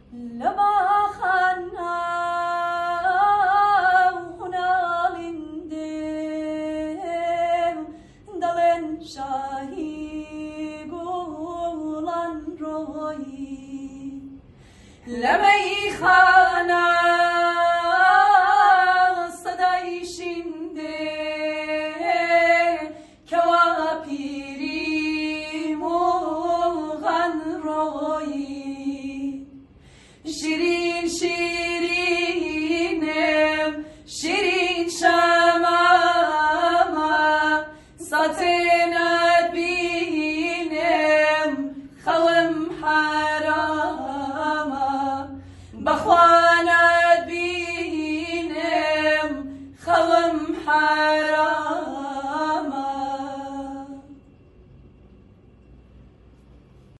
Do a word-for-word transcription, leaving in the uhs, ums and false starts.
لما خنا hunalindem dalen shahi gulan roi lemay khana sadai shinde kawapiri mogan roi شیرین شیرینم شیرین شمام ساتنت بینم خوام حال